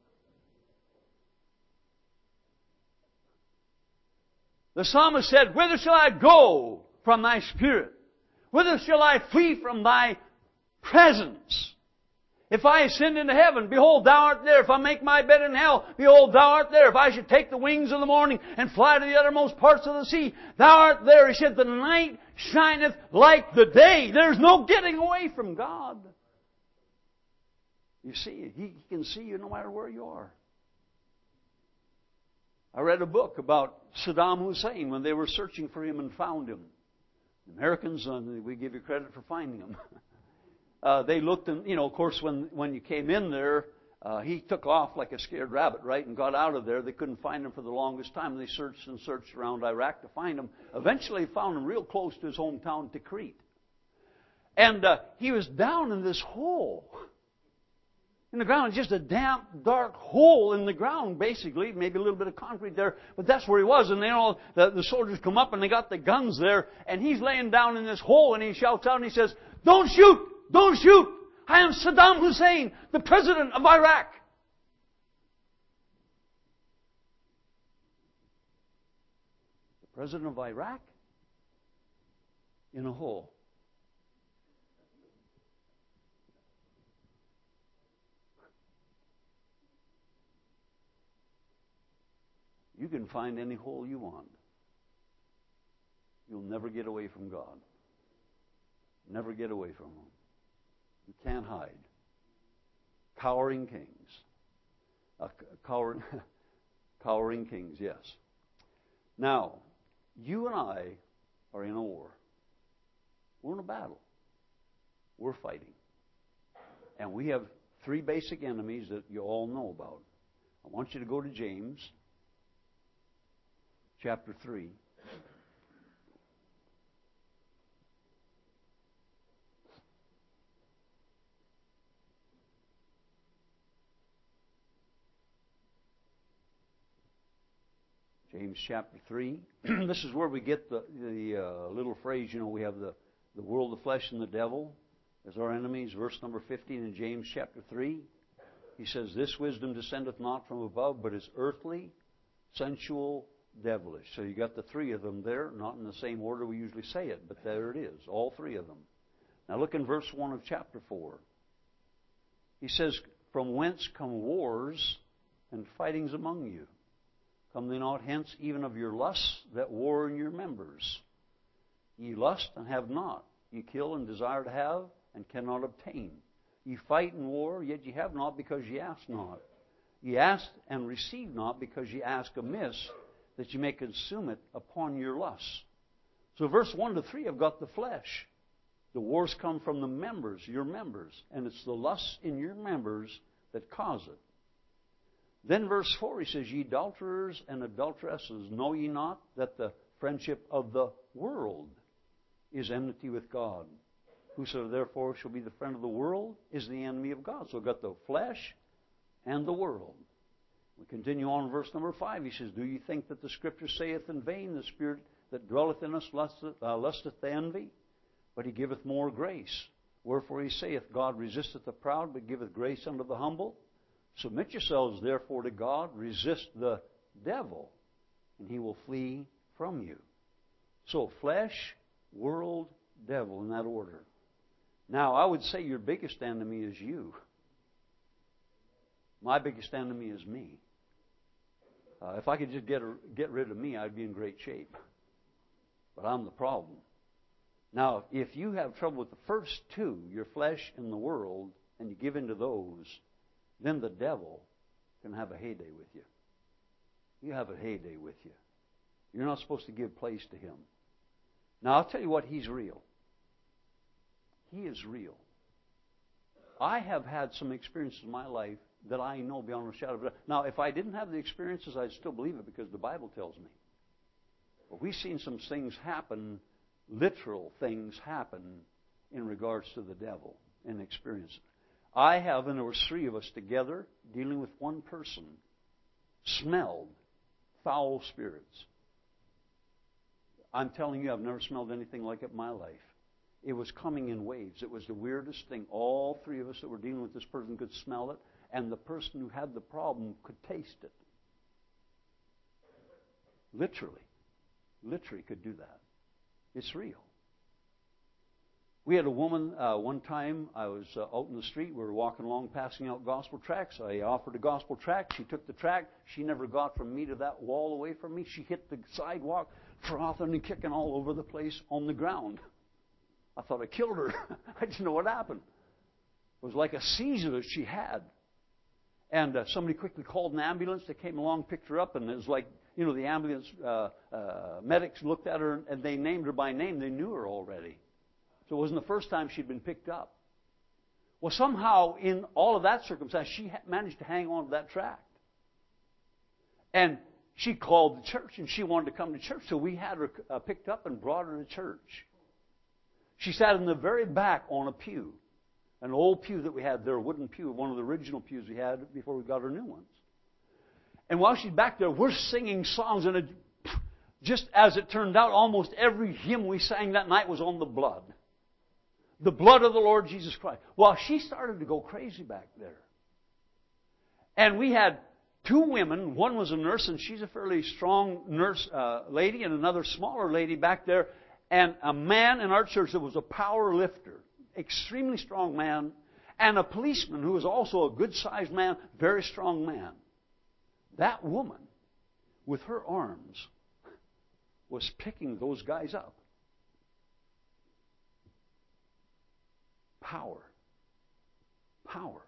The psalmist said, whither shall I go from thy spirit? Whither shall I flee from thy presence? If I ascend into heaven, behold, thou art there. If I make my bed in hell, behold, thou art there. If I should take the wings of the morning and fly to the uttermost parts of the sea, thou art there. He said, the night shineth like the day. There's no getting away from God. You see, He can see you no matter where you are. I read a book about Saddam Hussein when they were searching for him and found him. The Americans, uh, we give you credit for finding him. uh, they looked and, you know, of course, when, when you came in there, uh, he took off like a scared rabbit, right, and got out of there. They couldn't find him for the longest time. They searched and searched around Iraq to find him. Eventually found him real close to his hometown, Tikrit. And uh, he was down in this hole. in the ground. It's just a damp, dark hole in the ground, basically. Maybe a little bit of concrete there, but that's where he was. And then all the, the soldiers come up and they got the guns there, and he's laying down in this hole, and he shouts out and he says, "Don't shoot! Don't shoot! I am Saddam Hussein, the president of Iraq." The president of Iraq? In a hole. You can find any hole you want. You'll never get away from God. Never get away from Him. You can't hide. Cowering kings. Uh, cowering, cowering kings, yes. Now, you and I are in a war. We're in a battle. We're fighting. And we have three basic enemies that you all know about. I want you to go to James chapter three. James chapter three. This is where we get the, the uh, little phrase, you know, we have the, the world, the flesh, and the devil as our enemies. Verse number fifteen in James chapter three. He says, "This wisdom descendeth not from above, but is earthly, sensual, devilish." So you got the three of them there, not in the same order we usually say it, but there it is, all three of them. Now look in verse one of chapter four. He says, "From whence come wars and fightings among you? Come they not hence even of your lusts that war in your members? Ye lust and have not. Ye kill and desire to have and cannot obtain. Ye fight and war, yet ye have not because ye ask not. Ye ask and receive not because ye ask amiss, that ye may consume it upon your lusts." So verse one to three have got the flesh. The wars come from the members, your members. And it's the lusts in your members that cause it. Then verse four, he says, "Ye adulterers and adulteresses, know ye not that the friendship of the world is enmity with God? Whoso therefore shall be the friend of the world is the enemy of God." So we've got the flesh and the world. We continue on in verse number five. He says, "Do ye think that the Scripture saith in vain, the Spirit that dwelleth in us lusteth, uh, lusteth to envy? But He giveth more grace. Wherefore He saith, God resisteth the proud, but giveth grace unto the humble. Submit yourselves therefore to God, resist the devil, and he will flee from you." So flesh, world, devil, in that order. Now, I would say your biggest enemy is you. My biggest enemy is me. Uh, if I could just get, get rid of me, I'd be in great shape. But I'm the problem. Now, if you have trouble with the first two, your flesh and the world, and you give in to those, then the devil can have a heyday with you. You have a heyday with you. You're not supposed to give place to him. Now, I'll tell you what, he's real. He is real. I have had some experiences in my life that I know beyond a shadow of a doubt. Now, if I didn't have the experiences, I'd still believe it because the Bible tells me. But we've seen some things happen, literal things happen in regards to the devil and experience it. I have, and there were three of us together, dealing with one person, smelled foul spirits. I'm telling you, I've never smelled anything like it in my life. It was coming in waves. It was the weirdest thing. All three of us that were dealing with this person could smell it, and the person who had the problem could taste it. Literally. Literally could do that. It's real. We had a woman, uh, one time, I was uh, out in the street, we were walking along passing out gospel tracts. I offered a gospel tract. She took the tract. She never got from me to that wall away from me. She hit the sidewalk, frothing and kicking all over the place on the ground. I thought I killed her. I didn't know what happened. It was like a seizure that she had. And uh, somebody quickly called an ambulance. They came along, picked her up, and it was like, you know, the ambulance uh, uh, medics looked at her, and they named her by name. They knew her already. So it wasn't the first time she'd been picked up. Well, somehow, in all of that circumstance, she ha- managed to hang on to that tract. And she called the church, and she wanted to come to church. So we had her uh, picked up and brought her to church. She sat in the very back on a pew. An old pew that we had there, a wooden pew, one of the original pews we had before we got our new ones. And while she's back there, we're singing songs, and it, just as it turned out, almost every hymn we sang that night was on the blood. The blood of the Lord Jesus Christ. Well, she started to go crazy back there. And we had two women. One was a nurse, and she's a fairly strong nurse uh, lady, and another smaller lady back there. And a man in our church that was a power lifter, extremely strong man, and a policeman who was also a good-sized man, very strong man. That woman, with her arms, was picking those guys up. Power. Power.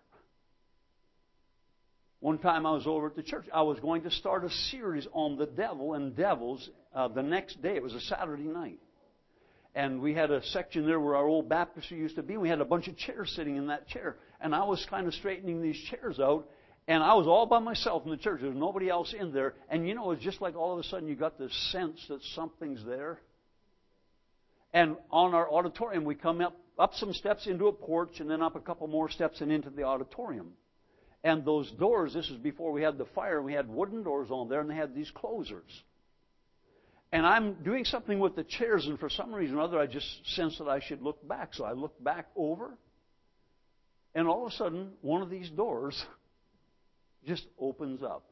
One time I was over at the church. I was going to start a series on the devil and devils uh, the next day. It was a Saturday night. And we had a section there where our old baptistry used to be. We had a bunch of chairs sitting in that chair. And I was kind of straightening these chairs out. And I was all by myself in the church. There was nobody else in there. And you know, it's just like all of a sudden you got this sense that something's there. And on our auditorium, we come up, up some steps into a porch and then up a couple more steps and into the auditorium. And those doors, this is before we had the fire, we had wooden doors on there, and they had these closers. And I'm doing something with the chairs, and for some reason or other, I just sensed that I should look back. So I looked back over, and all of a sudden, one of these doors just opens up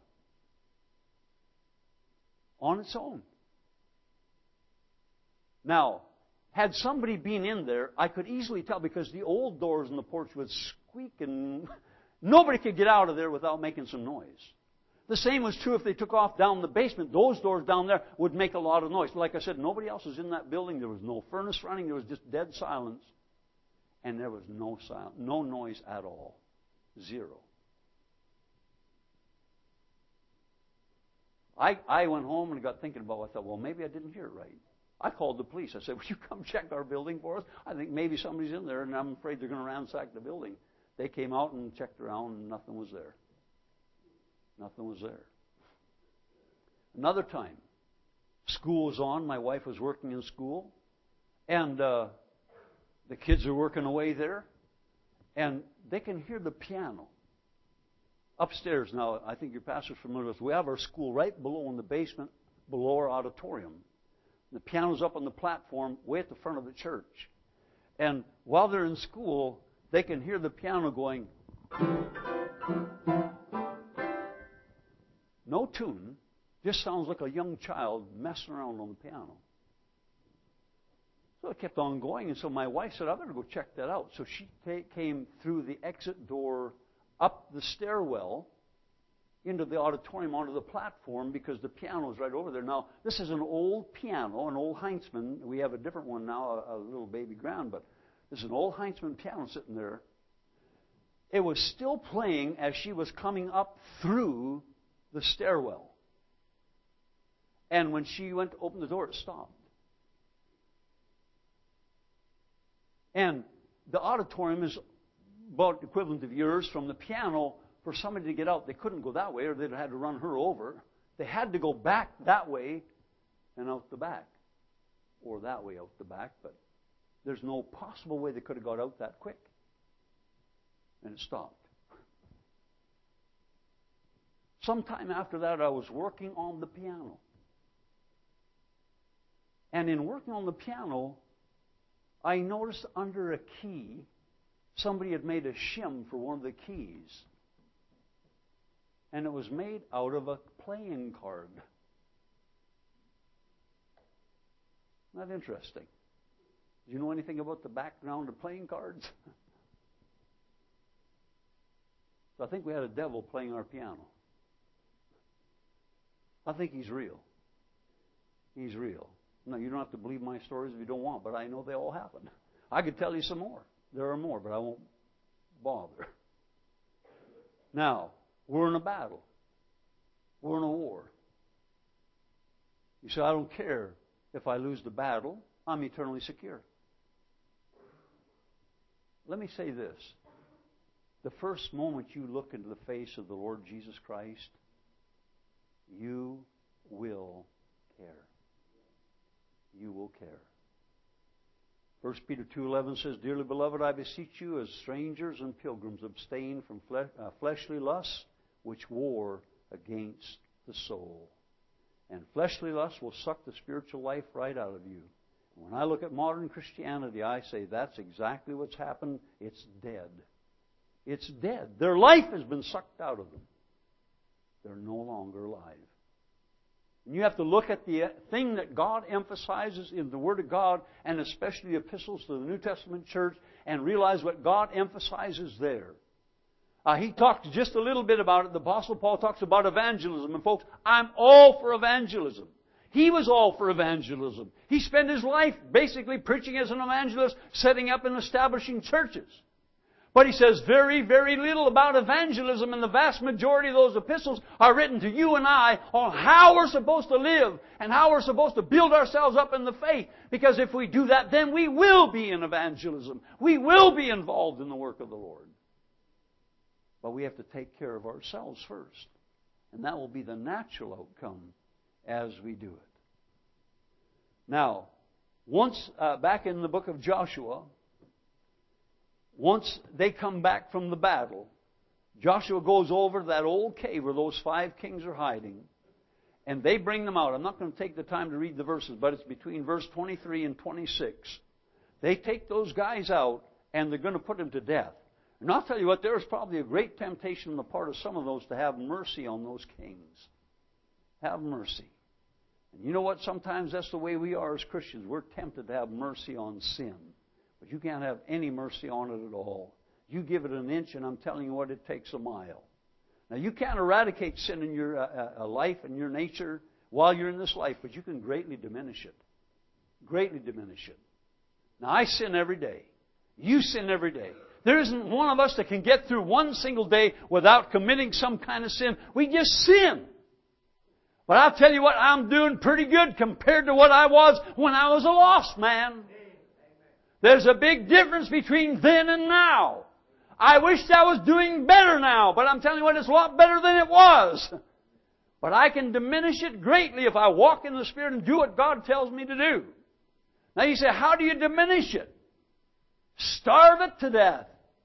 on its own. Now, had somebody been in there, I could easily tell, because the old doors in the porch would squeak, and nobody could get out of there without making some noise. The same was true if they took off down the basement. Those doors down there would make a lot of noise. Like I said, nobody else was in that building. There was no furnace running. There was just dead silence. And there was no sound, no noise at all. Zero. I, I went home and got thinking about it. I thought, well, maybe I didn't hear it right. I called the police. I said, will you come check our building for us? I think maybe somebody's in there, and I'm afraid they're going to ransack the building. They came out and checked around, and nothing was there. Nothing was there. Another time, school was on. My wife was working in school, and uh, the kids are working away there, and they can hear the piano upstairs. Now, I think your pastor's familiar with this. We have our school right below in the basement, below our auditorium. The piano's up on the platform way at the front of the church. And while they're in school, they can hear the piano going. No tune, just sounds like a young child messing around on the piano. So it kept on going, and so my wife said, I better go check that out. So she t- came through the exit door, up the stairwell, into the auditorium, onto the platform, because the piano is right over there. Now, this is an old piano, an old Heinzmann. We have a different one now, a, a little baby grand, but this is an old Heinzmann piano sitting there. It was still playing as she was coming up through the stairwell. And when she went to open the door, it stopped. And the auditorium is about the equivalent of yours. From the piano, for somebody to get out, they couldn't go that way, or they'd have had to run her over. They had to go back that way and out the back. Or that way out the back, but there's no possible way they could have got out that quick. And it stopped. Sometime after that, I was working on the piano. And in working on the piano, I noticed under a key, somebody had made a shim for one of the keys. And it was made out of a playing card. Not interesting. Do you know anything about the background of playing cards? So I think we had a devil playing our piano. I think he's real. He's real. Now, you don't have to believe my stories if you don't want, but I know they all happened. I could tell you some more. There are more, but I won't bother. Now, we're in a battle. We're in a war. You say, I don't care if I lose the battle. I'm eternally secure. Let me say this. The first moment you look into the face of the Lord Jesus Christ, you will care. You will care. First Peter two eleven says, Dearly beloved, I beseech you, as strangers and pilgrims, abstain from flesh, uh, fleshly lusts, which war against the soul. And fleshly lusts will suck the spiritual life right out of you. When I look at modern Christianity, I say that's exactly what's happened. It's dead. It's dead. Their life has been sucked out of them. They're no longer alive. And you have to look at the thing that God emphasizes in the Word of God, and especially the epistles to the New Testament church, and realize what God emphasizes there. Uh, he talks just a little bit about it. The Apostle Paul talks about evangelism. And folks, I'm all for evangelism. He was all for evangelism. He spent his life basically preaching as an evangelist, setting up and establishing churches. But he says very, very little about evangelism, and the vast majority of those epistles are written to you and I on how we're supposed to live and how we're supposed to build ourselves up in the faith. Because if we do that, then we will be in evangelism. We will be involved in the work of the Lord. But we have to take care of ourselves first. And that will be the natural outcome as we do it. Now, once uh, back in the book of Joshua, once they come back from the battle, Joshua goes over to that old cave where those five kings are hiding, and they bring them out. I'm not going to take the time to read the verses, but it's between verse twenty-three and twenty-six. They take those guys out, and they're going to put them to death. And I'll tell you what, there was probably a great temptation on the part of some of those to have mercy on those kings. Have mercy. And you know what? Sometimes that's the way we are as Christians. We're tempted to have mercy on sin. But you can't have any mercy on it at all. You give it an inch, and I'm telling you what, it takes a mile. Now, you can't eradicate sin in your uh, uh, life and your nature while you're in this life, but you can greatly diminish it. Greatly diminish it. Now, I sin every day. You sin every day. There isn't one of us that can get through one single day without committing some kind of sin. We just sin. But I'll tell you what, I'm doing pretty good compared to what I was when I was a lost man. There's a big difference between then and now. I wish I was doing better now, but I'm telling you what, it's a lot better than it was. But I can diminish it greatly if I walk in the Spirit and do what God tells me to do. Now you say, how do you diminish it? Starve it to death.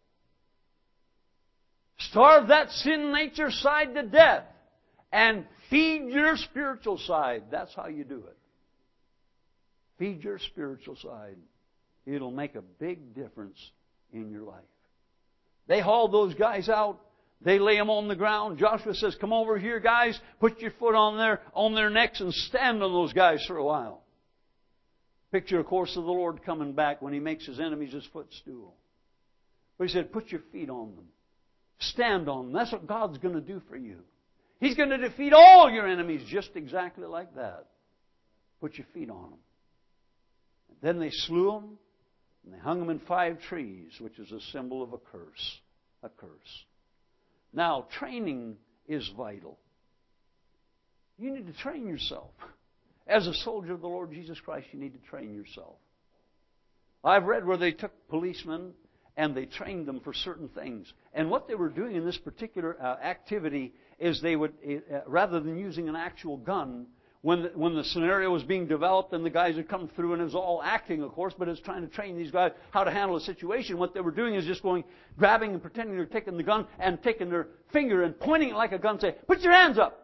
Starve that sin nature side to death. And feed your spiritual side. That's how you do it. Feed your spiritual side. It'll make a big difference in your life. They haul those guys out. They lay them on the ground. Joshua says, come over here, guys. Put your foot on their, on their necks and stand on those guys for a while. Picture, of course, of the Lord coming back when He makes His enemies His footstool. But He said, put your feet on them. Stand on them. That's what God's going to do for you. He's going to defeat all your enemies just exactly like that. Put your feet on them. And then they slew them. And they hung them in five trees, which is a symbol of a curse. A curse. Now, training is vital. You need to train yourself. As a soldier of the Lord Jesus Christ, you need to train yourself. I've read where they took policemen and they trained them for certain things. And what they were doing in this particular uh, activity is they would, uh, rather than using an actual gun, When the, when the scenario was being developed and the guys had come through, and it was all acting, of course, but it was trying to train these guys how to handle a situation. What they were doing is just going, grabbing and pretending they're taking the gun and taking their finger and pointing it like a gun and say, put your hands up.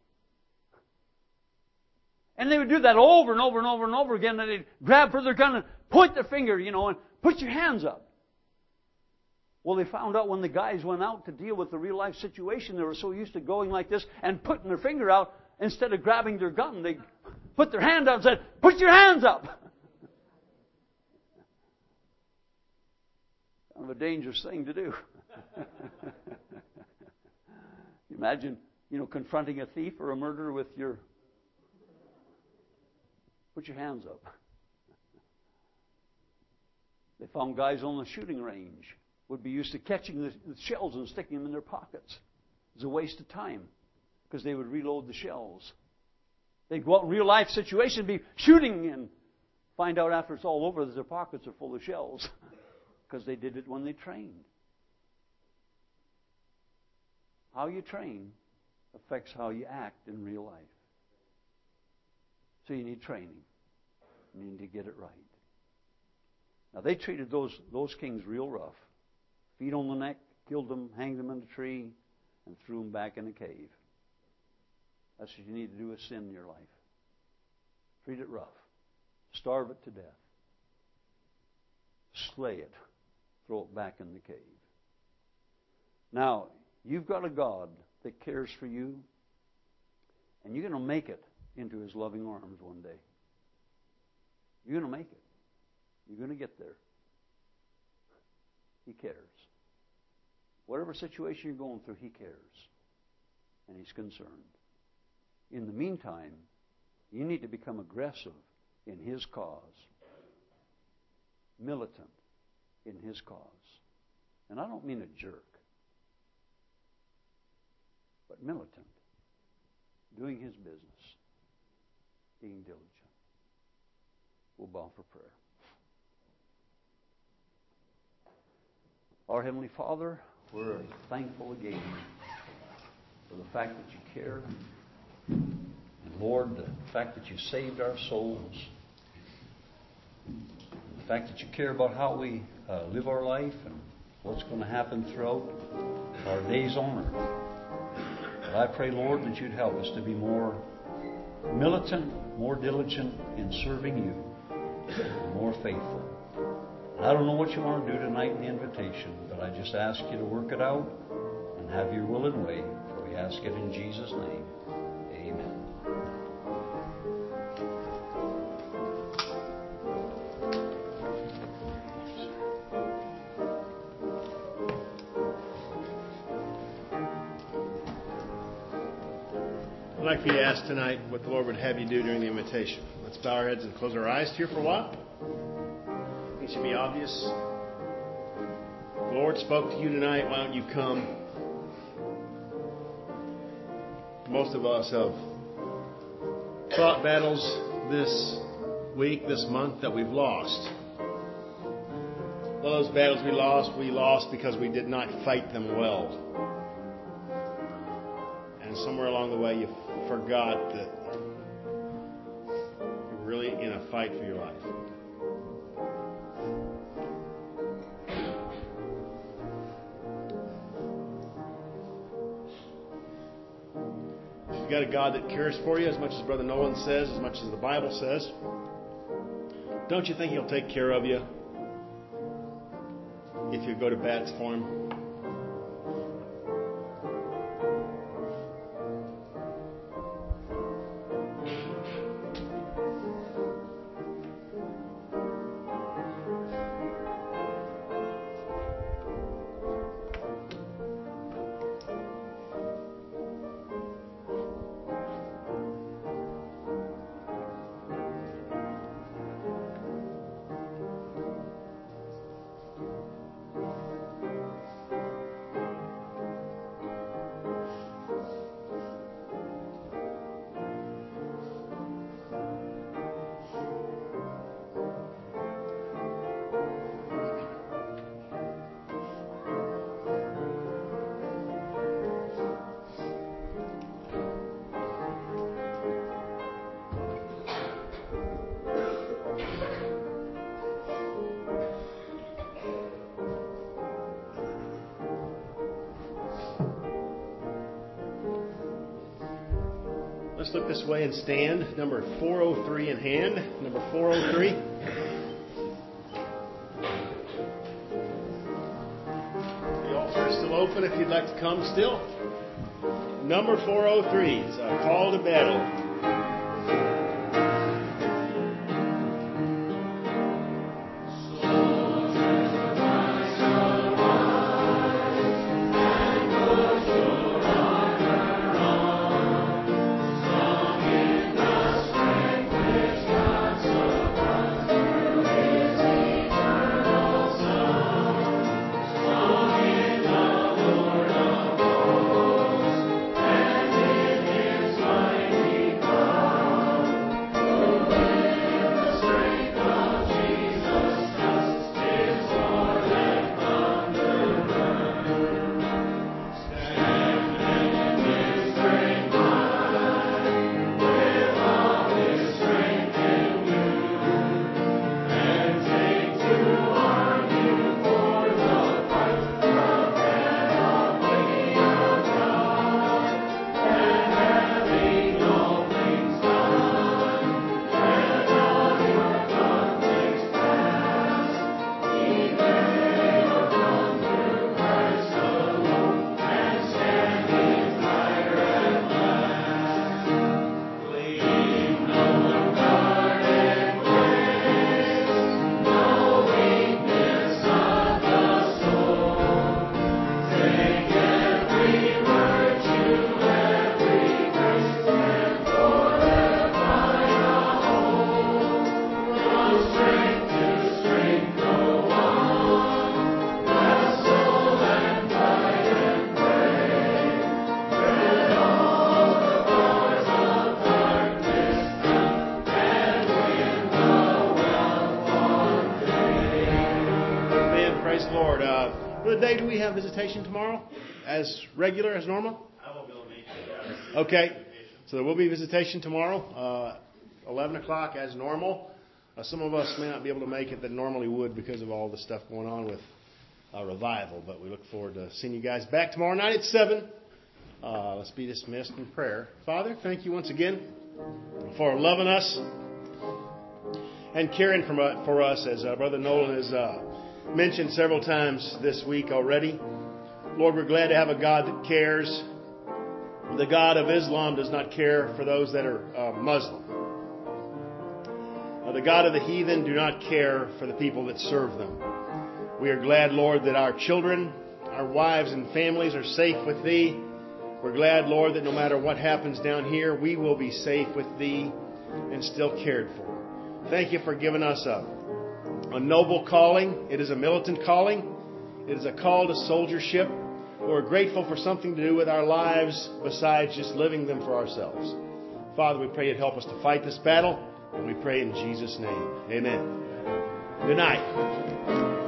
And they would do that over and over and over and over again. And they'd grab for their gun and point their finger, you know, and put your hands up. Well, they found out when the guys went out to deal with the real life situation, they were so used to going like this and putting their finger out. Instead of grabbing their gun, they put their hand up and said, put your hands up. Kind of a dangerous thing to do. Imagine, you know, confronting a thief or a murderer with your, put your hands up. They found guys on the shooting range would be used to catching the shells and sticking them in their pockets. It was a waste of time. Because they would reload the shells. They'd go out in real life situations, be shooting, and find out after it's all over that their pockets are full of shells. Because they did it when they trained. How you train affects how you act in real life. So you need training. You need to get it right. Now, they treated those, those kings real rough. Feet on the neck, killed them, hanged them in a tree, and threw them back in a cave. That's what you need to do with sin in your life. Treat it rough. Starve it to death. Slay it. Throw it back in the cave. Now, you've got a God that cares for you, and you're going to make it into His loving arms one day. You're going to make it. You're going to get there. He cares. Whatever situation you're going through, He cares. And He's concerned. In the meantime, you need to become aggressive in His cause. Militant in His cause. And I don't mean a jerk, but militant. Doing His business. Being diligent. We'll bow for prayer. Our Heavenly Father, we're thankful again for the fact that You care. And Lord, the fact that You saved our souls. The fact that You care about how we uh, live our life and what's going to happen throughout our days on earth. But I pray, Lord, that You'd help us to be more militant, more diligent in serving You, and more faithful. I don't know what You want to do tonight in the invitation, but I just ask You to work it out and have Your will and way. For we ask it in Jesus' name. Amen. I'd like for you to ask tonight what the Lord would have you do during the invitation. Let's bow our heads and close our eyes here for a while. It should be obvious. The Lord spoke to you tonight. Why don't you come? Most of us have fought battles this week, this month that we've lost. All those battles we lost, we lost because we did not fight them well. And somewhere along the way you forgot that you're really in a fight for your life. You've got a God that cares for you as much as Brother Nolan says, as much as the Bible says. Don't you think He'll take care of you if you go to bats for Him? Let's look this way and stand. Number four oh three in hand. Number four oh three. The altar is still open if you'd like to come still. Number four oh three. It's a call to battle. Mighty Brother Dave, do we have visitation tomorrow? As regular, as normal? I won't be able to make it. Okay. So there will be visitation tomorrow, uh, eleven o'clock as normal. Uh, some of us may not be able to make it that normally would because of all the stuff going on with uh, revival. But we look forward to seeing you guys back tomorrow night at seven. Uh, let's be dismissed in prayer. Father, thank you once again for loving us and caring for, uh, for us, as uh, Brother Nolan has uh, mentioned several times this week already. Lord, we're glad to have a God that cares. The God of Islam does not care for those that are uh, Muslim. Uh, the God of the heathen do not care for the people that serve them. We are glad, Lord, that our children, our wives and families are safe with Thee. We're glad, Lord, that no matter what happens down here, we will be safe with Thee and still cared for. Thank you for giving us a, a noble calling. It is a militant calling. It is a call to soldiership. We're grateful for something to do with our lives besides just living them for ourselves. Father, we pray you'd help us to fight this battle, and we pray in Jesus' name. Amen. Good night.